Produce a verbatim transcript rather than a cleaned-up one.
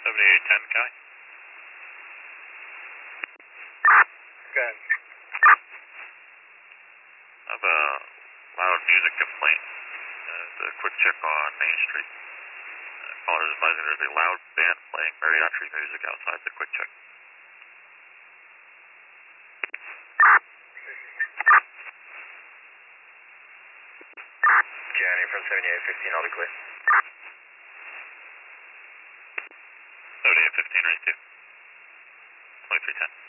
seventy-eight ten, Kai. Good. I have a loud music complaint. Uh, a quick check on Main Street. Uh, caller is advising there's a loud band playing mariachi music outside the quick check. Johnny from seventy-eight fifteen, I'll be clear. seventy-eight fifteen, raise two. twenty-three ten.